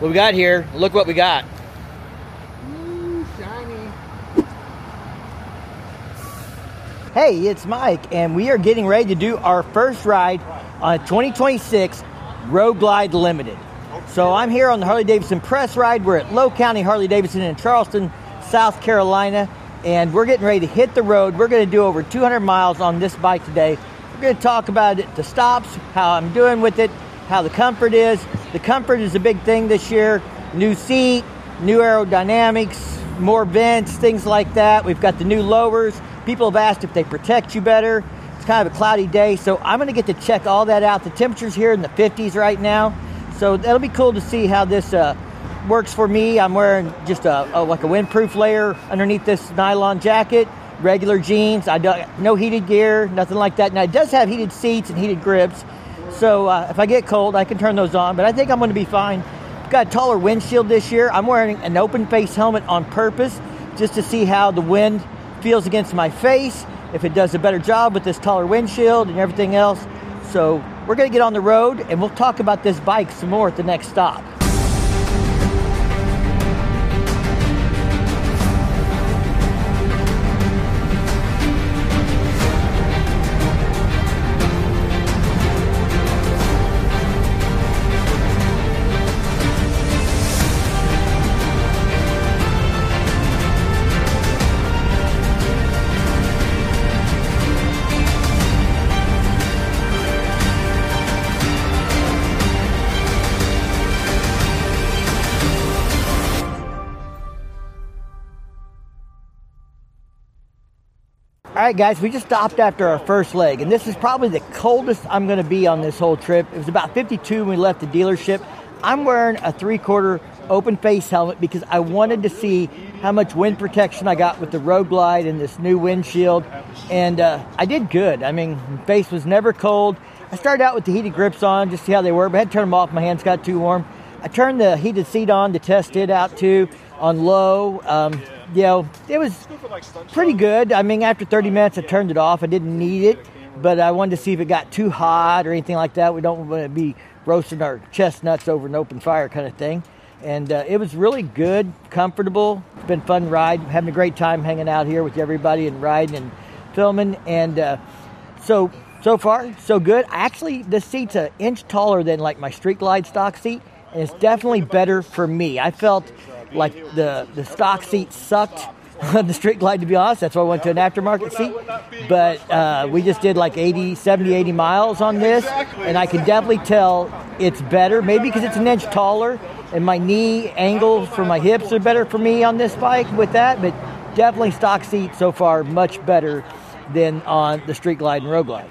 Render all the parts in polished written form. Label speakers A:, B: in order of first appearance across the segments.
A: what we got here. Look what we got.
B: Ooh, shiny.
A: Hey, it's Mike, and we are getting ready to do our first ride on a 2026 Road Glide Limited. So I'm here on the Harley-Davidson press ride. We're at Low County Harley-Davidson in Charleston, South Carolina, and we're getting ready to hit the road. We're going to do over 200 miles on this bike today. We're going to talk about it, the stops, how I'm doing with it, how the comfort is. The comfort is a big thing this year. New seat, new aerodynamics, more vents, things like that. We've got the new lowers. People have asked if they protect you better. It's kind of a cloudy day, so I'm going to get to check all that out. The temperature's here in the 50s right now, so that'll be cool to see how this works for me. I'm wearing just like a windproof layer underneath this nylon jacket, regular jeans. No heated gear, nothing like that. Now, it does have heated seats and heated grips, so if I get cold, I can turn those on, but I think I'm going to be fine. I've got a taller windshield this year. I'm wearing an open-face helmet on purpose just to see how the wind feels against my face, if it does a better job with this taller windshield and everything else. So we're going to get on the road, and we'll talk about this bike some more at the next stop. All right, guys, we just stopped after our first leg, and this is probably the coldest I'm going to be on this whole trip. It was about 52 when we left the dealership. I'm wearing a 3/4 open face helmet because I wanted to see how much wind protection I got with the Road Glide and this new windshield, and I did good. I mean, my face was never cold. I started out with the heated grips on just to see how they were, but I had to turn them off. My hands got too warm. I turned the heated seat on to test it out too on low. It was pretty good. I mean, after 30 minutes, I turned it off. I didn't need it, but I wanted to see if it got too hot or anything like that. We don't want to be roasting our chestnuts over an open fire kind of thing. And it was really good, comfortable. It's been a fun ride. Having a great time hanging out here with everybody and riding and filming. And so far, so good. Actually, this seat's an inch taller than like my Street Glide stock seat, and it's definitely better for me. I felt like the stock seat sucked on the Street Glide, to be honest. That's why I went to an aftermarket seat. But we just did like 70, 80 miles on this, and I can definitely tell it's better. Maybe because it's an inch taller, and my knee angle for my hips are better for me on this bike with that. But definitely stock seat so far much better than on the Street Glide and Road Glide.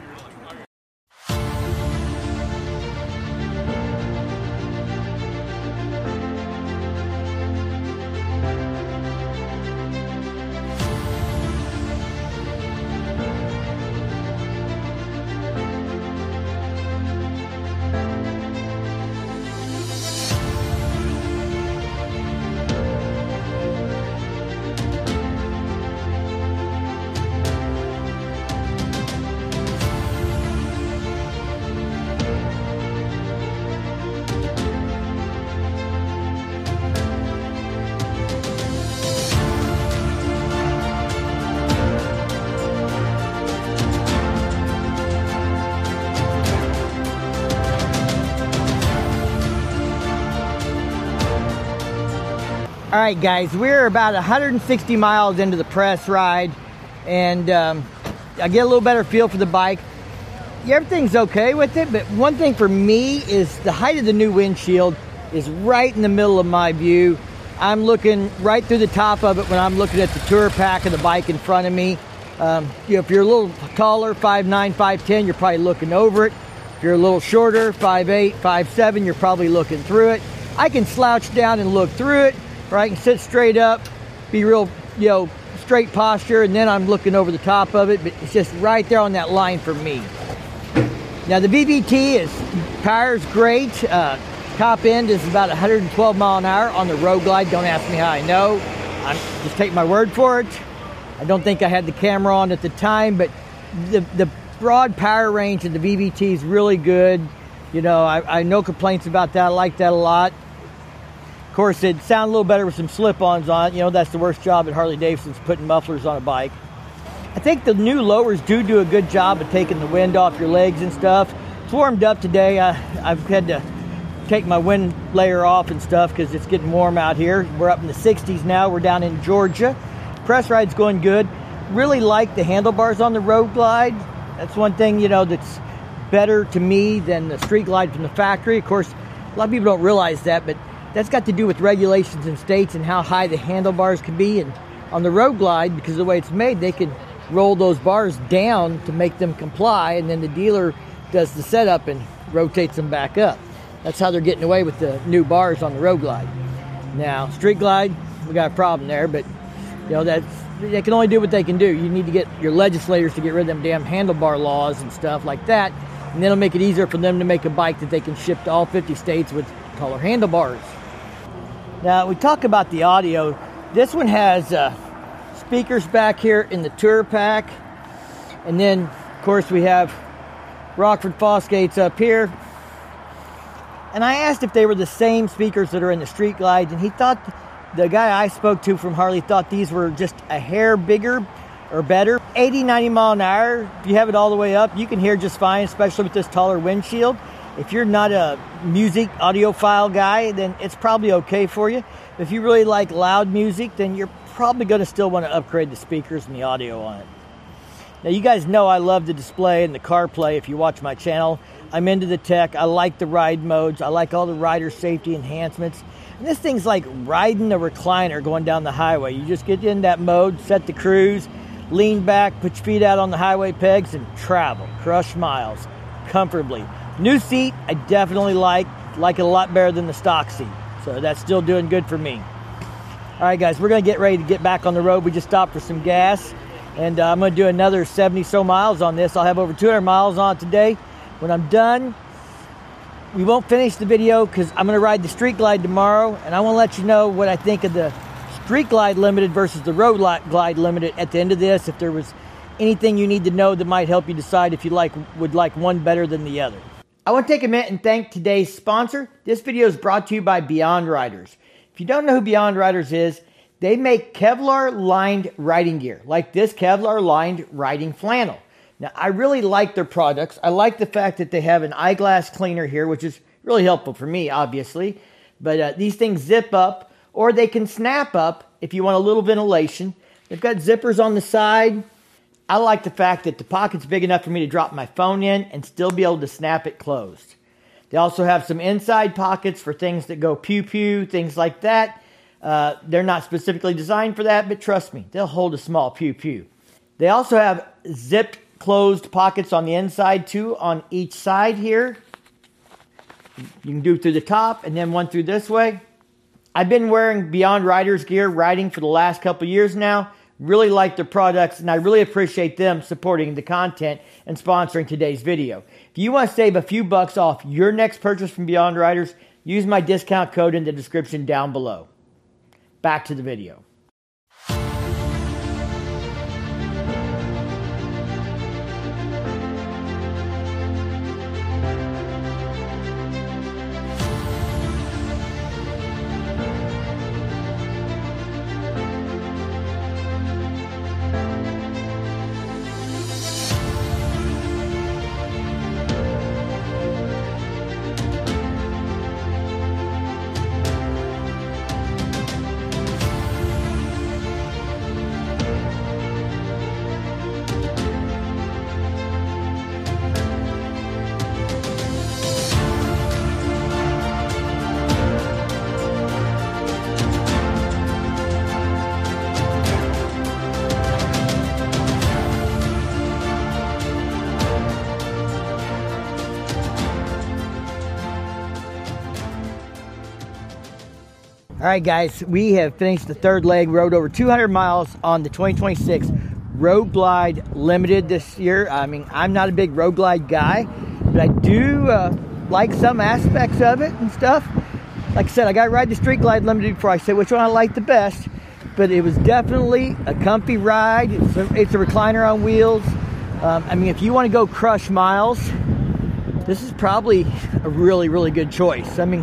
A: All right, guys, we're about 160 miles into the press ride, and I get a little better feel for the bike. Everything's okay with it, but one thing for me is the height of the new windshield is right in the middle of my view. I'm looking right through the top of it when I'm looking at the tour pack of the bike in front of me. If you're a little taller, 5'9", 5'10", you're probably looking over it. If you're a little shorter, 5'8", 5'7", you're probably looking through it. I can slouch down and look through it, or I can sit straight up, be real, straight posture, and then I'm looking over the top of it, but it's just right there on that line for me. Now the VVT power's great. Top end is about 112 mile an hour on the Road Glide. Don't ask me how I know. I'm just take my word for it. I don't think I had the camera on at the time, but the broad power range of the VVT is really good. I no complaints about that. I like that a lot. Of course, it'd sound a little better with some slip-ons on it. You know, that's the worst job at Harley-Davidson's, putting mufflers on a bike. I think the new lowers do a good job of taking the wind off your legs and stuff. It's warmed up today. I've had to take my wind layer off and stuff because it's getting warm out here. We're up in the 60s now. We're down in Georgia. Press ride's going good. Really like the handlebars on the Road Glide. That's one thing, you know, that's better to me than the Street Glide from the factory. Of course, a lot of people don't realize that, but that's got to do with regulations in states and how high the handlebars can be. And on the Road Glide, because of the way it's made, they can roll those bars down to make them comply, and then the dealer does the setup and rotates them back up. That's how they're getting away with the new bars on the Road Glide. Now, Street Glide, we got a problem there, but you know, they can only do what they can do. You need to get your legislators to get rid of them damn handlebar laws and stuff like that, and then it'll make it easier for them to make a bike that they can ship to all 50 states with color handlebars. Now, we talk about the audio. This one has speakers back here in the tour pack, and then of course we have Rockford Fosgates up here. And I asked if they were the same speakers that are in the Street Glide, and he thought, the guy I spoke to from Harley thought these were just a hair bigger or better. 80, 90 mile an hour, if you have it all the way up, you can hear just fine, especially with this taller windshield. If you're not a music audiophile guy, then it's probably okay for you. If you really like loud music, then you're probably going to still want to upgrade the speakers and the audio on it. Now, you guys know I love the display and the CarPlay if you watch my channel. I'm into the tech. I like the ride modes. I like all the rider safety enhancements. And this thing's like riding a recliner going down the highway. You just get in that mode, set the cruise, lean back, put your feet out on the highway pegs, and travel. Crush miles comfortably. New seat, I definitely like it a lot better than the stock seat. So that's still doing good for me. All right, guys, we're going to get ready to get back on the road. We just stopped for some gas, and I'm going to do another 70 so miles on this. I'll have over 200 miles on it today. When I'm done, we won't finish the video because I'm going to ride the Street Glide tomorrow, and I want to let you know what I think of the Street Glide Limited versus the Road Glide Limited at the end of this, if there was anything you need to know that might help you decide if you would like one better than the other. I want to take a minute and thank today's sponsor. This video is brought to you by Beyond Riders. If you don't know who Beyond Riders is, they make Kevlar-lined riding gear, like this Kevlar-lined riding flannel. Now, I really like their products. I like the fact that they have an eyeglass cleaner here, which is really helpful for me, obviously. But these things zip up, or they can snap up if you want a little ventilation. They've got zippers on the side. I like the fact that the pocket's big enough for me to drop my phone in and still be able to snap it closed. They also have some inside pockets for things that go pew-pew, things like that. They're not specifically designed for that, but trust me, they'll hold a small pew-pew. They also have zipped closed pockets on the inside too, on each side here. You can do through the top and then one through this way. I've been wearing Beyond Riders gear riding for the last couple years now. Really like their products, and I really appreciate them supporting the content and sponsoring today's video. If you want to save a few bucks off your next purchase from Beyond Riders, use my discount code in the description down below. Back to the video. All right, guys, we have finished the third leg, rode over 200 miles on the 2026 Road Glide Limited this year. I mean, I'm not a big Road Glide guy, but I do like some aspects of it and stuff. Like I said, I got to ride the Street Glide Limited before I say which one I like the best, but it was definitely a comfy ride. It's a recliner on wheels. I mean, if you want to go crush miles, this is probably a really, really good choice. I mean,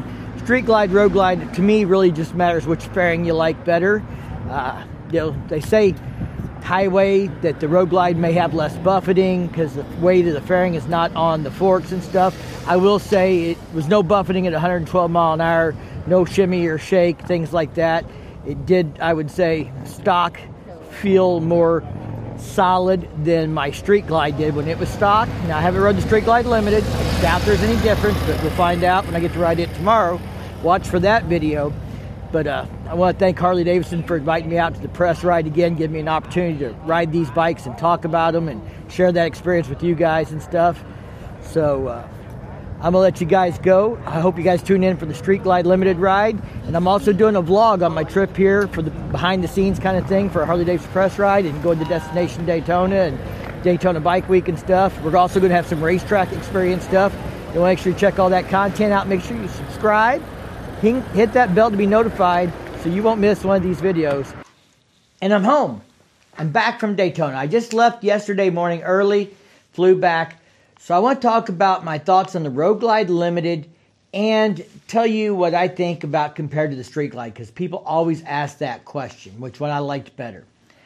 A: Street Glide, Road Glide, to me, really just matters which fairing you like better. They say highway that the Road Glide may have less buffeting because the weight of the fairing is not on the forks and stuff. I will say it was no buffeting at 112 mile an hour, no shimmy or shake, things like that. It did, I would say, stock feel more solid than my Street Glide did when it was stock. Now, I haven't rode the Street Glide Limited. I doubt there's any difference, but we'll find out when I get to ride it tomorrow. Watch for that video. But I want to thank Harley Davidson for inviting me out to the press ride again, giving me an opportunity to ride these bikes and talk about them and share that experience with you guys and stuff. So I'm going to let you guys go. I hope you guys tune in for the Street Glide Limited ride. And I'm also doing a vlog on my trip here for the behind-the-scenes kind of thing for a Harley Davidson press ride and going to Destination Daytona and Daytona Bike Week and stuff. We're also going to have some racetrack experience stuff. You'll make sure you check all that content out. Make sure you subscribe. Hit that bell to be notified so you won't miss one of these videos. And I'm home. I'm back from Daytona. I just left yesterday morning early, flew back. So I want to talk about my thoughts on the Road Glide Limited and tell you what I think about compared to the Street Glide, because people always ask that question, which one I liked better.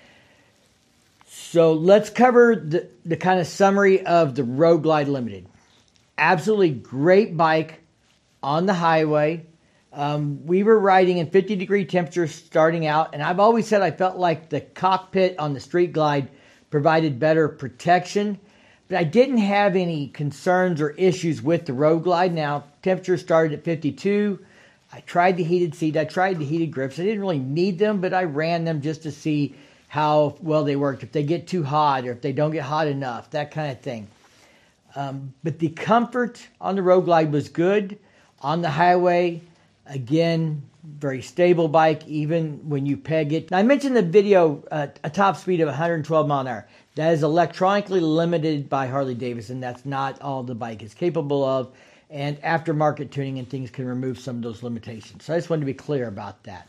A: So let's cover the kind of summary of the Road Glide Limited. Absolutely great bike on the highway. We were riding in 50-degree temperatures starting out, and I've always said I felt like the cockpit on the Street Glide provided better protection, but I didn't have any concerns or issues with the Road Glide. Now, temperature started at 52. I tried the heated seat. I tried the heated grips. I didn't really need them, but I ran them just to see how well they worked, if they get too hot or if they don't get hot enough, that kind of thing. But the comfort on the Road Glide was good. On the highway, again, very stable bike, even when you peg it. Now, I mentioned the video, a top speed of 112 mile an hour. That is electronically limited by Harley Davidson. That's not all the bike is capable of. And aftermarket tuning and things can remove some of those limitations. So I just wanted to be clear about that.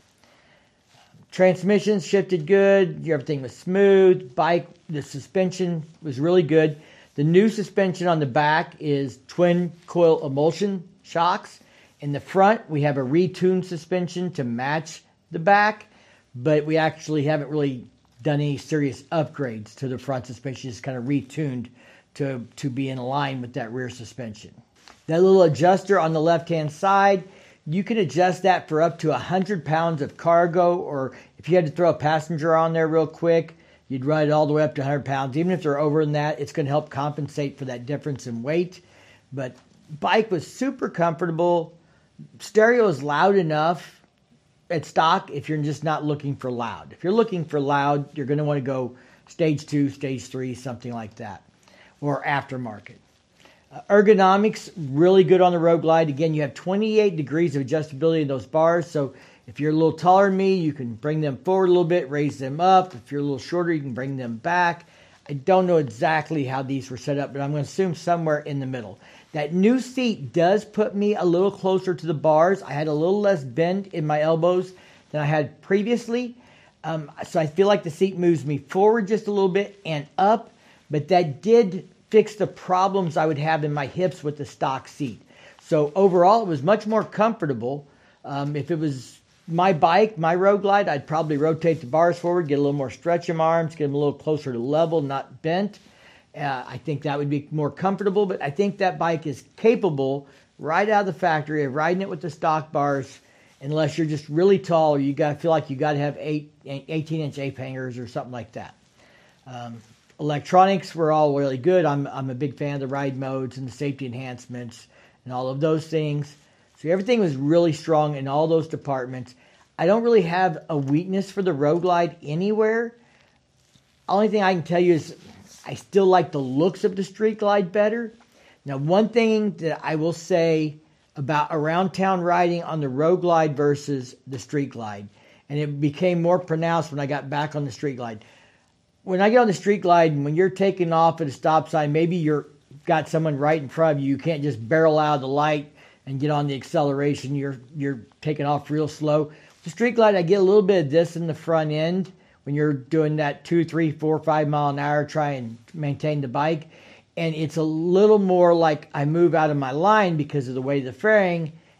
A: Transmissions shifted good. Everything was smooth. Bike, the suspension was really good. The new suspension on the back is twin coil emulsion shocks. In the front, we have a retuned suspension to match the back, but we actually haven't really done any serious upgrades to the front suspension. It's kind of retuned to be in line with that rear suspension. That little adjuster on the left-hand side, you can adjust that for up to 100 pounds of cargo, or if you had to throw a passenger on there real quick, you'd run it all the way up to 100 pounds. Even if they're over than that, it's going to help compensate for that difference in weight. But bike was super comfortable. Stereo is loud enough at stock if you're just not looking for loud. If you're looking for loud, you're going to want to go stage 2, stage 3, something like that, or aftermarket. Ergonomics, really good on the Road Glide. Again, you have 28 degrees of adjustability in those bars, so if you're a little taller than me, you can bring them forward a little bit, raise them up. If you're a little shorter, you can bring them back. I don't know exactly how these were set up, but I'm going to assume somewhere in the middle. That new seat does put me a little closer to the bars. I had a little less bend in my elbows than I had previously. So I feel like the seat moves me forward just a little bit and up, but that did fix the problems I would have in my hips with the stock seat. So overall, it was much more comfortable. If it was my bike, my Road Glide, I'd probably rotate the bars forward, get a little more stretch in my arms, get them a little closer to level, not bent. I think that would be more comfortable, but I think that bike is capable right out of the factory of riding it with the stock bars, unless you're just really tall or you got to feel like you got to have 18-inch ape hangers or something like that. Electronics were all really good. I'm a big fan of the ride modes and the safety enhancements and all of those things. So everything was really strong in all those departments. I don't really have a weakness for the Road Glide anywhere. Only thing I can tell you is I still like the looks of the Street Glide better. Now, one thing that I will say about around town riding on the Road Glide versus the Street Glide, and it became more pronounced when I got back on the Street Glide. When I get on the Street Glide, and when you're taking off at a stop sign, maybe you're got someone right in front of you. You can't just barrel out of the light and get on the acceleration. You're taking off real slow. The Street Glide, I get a little bit of this in the front end when you're doing that 2, 3, 4, 5 mile an hour, try and maintain the bike. And it's a little more like I move out of my line because of the way the fairing,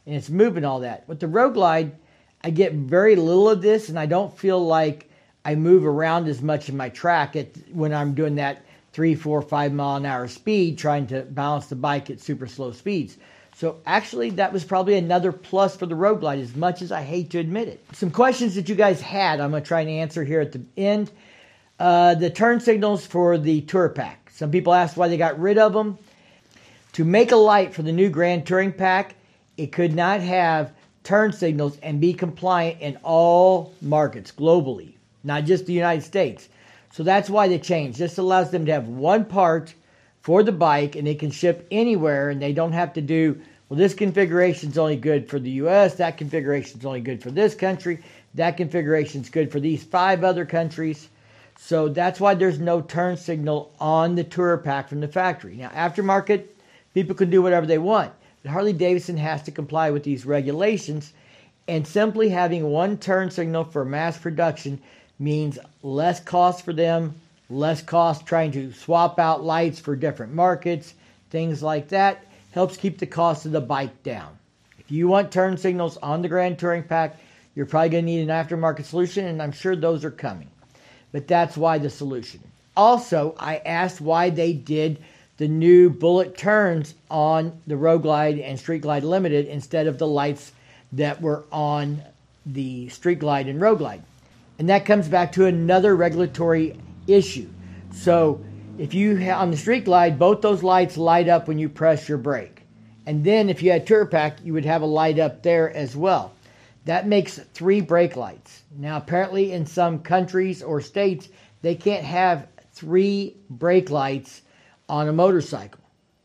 A: and it's moving all that. With the Road Glide, I get very little of this, and I don't feel like I move around as much in my track when I'm doing that 3, 4, 5 mile an hour speed, trying to balance the bike at super slow speeds. So actually, that was probably another plus for the Road Glide, as much as I hate to admit it. Some questions that you guys had, I'm going to try and answer here at the end. The turn signals for the Tour Pack. Some people asked why they got rid of them. To make a light for the new Grand Touring Pack, it could not have turn signals and be compliant in all markets globally, not just the United States. So that's why they changed. This allows them to have one part for the bike, and they can ship anywhere, and they don't have to do, well, this configuration is only good for the US, that configuration is only good for this country, that configuration is good for these 5 other countries. So that's why there's no turn signal on the Tourer Pack from the factory. Now, aftermarket, people can do whatever they want, but Harley-Davidson has to comply with these regulations, and simply having one turn signal for mass production means less cost for them, less cost trying to swap out lights for different markets, things like that. Helps keep the cost of the bike down. If you want turn signals on the Grand Touring Pack, you're probably going to need an aftermarket solution, and I'm sure those are coming. But that's why the solution. Also, I asked why they did the new bullet turns on the Road Glide and Street Glide Limited instead of the lights that were on the Street Glide and Road Glide. And that comes back to another regulatory issue. So if you on the Street Glide, both those lights light up when you press your brake. And then if you had Tour Pack, you would have a light up there as well. That makes 3 brake lights. Now apparently in some countries or states, they can't have 3 brake lights on a motorcycle.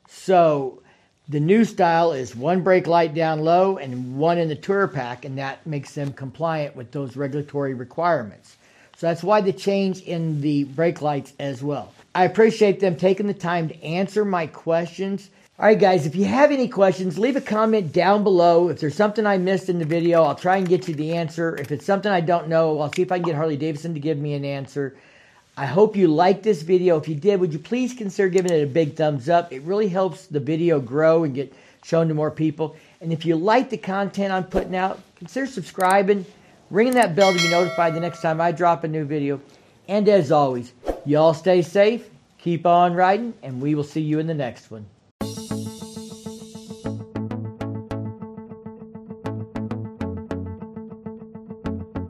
A: So the new style is 1 brake light down low and 1 in the Tour Pack, and that makes them compliant with those regulatory requirements. So that's why the change in the brake lights as well. I appreciate them taking the time to answer my questions. All right, guys, if you have any questions, leave a comment down below. If there's something I missed in the video, I'll try and get you the answer. If it's something I don't know, I'll see if I can get Harley-Davidson to give me an answer. I hope you liked this video. If you did, would you please consider giving it a big thumbs up? It really helps the video grow and get shown to more people. And if you like the content I'm putting out, consider subscribing, ringing that bell to be notified the next time I drop a new video. And as always, y'all stay safe, keep on riding, and we will see you in the next one.